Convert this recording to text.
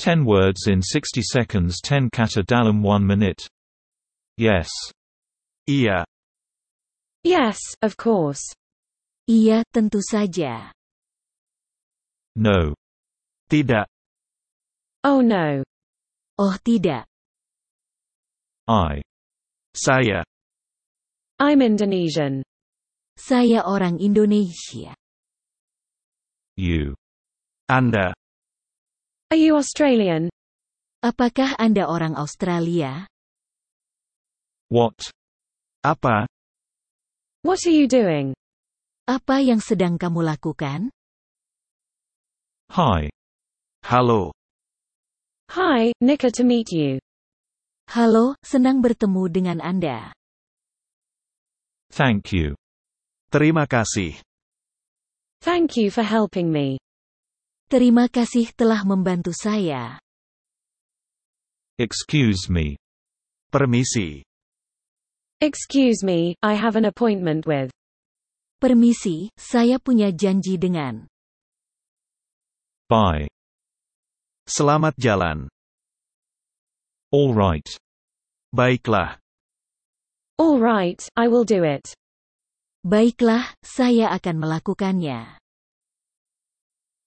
10 words in 60 seconds. 10 kata dalam 1 minute. Yes. Iya. Yes, of course. Iya, tentu saja. No. Tidak. Oh no. Oh tidak. Saya. I'm Indonesian. Saya orang Indonesia. You. Anda. Are you Australian? Apakah Anda orang Australia? What? Apa? What are you doing? Apa yang sedang kamu lakukan? Hi. Halo. Hi, Nika, to meet you. Halo, senang bertemu dengan Anda. Thank you. Terima kasih. Thank you for helping me. Terima kasih telah membantu saya. Excuse me. Permisi. Excuse me, I have an appointment with. Permisi, saya punya janji dengan. Bye. Selamat jalan. All right. Baiklah. All right, I will do it. Baiklah, saya akan melakukannya.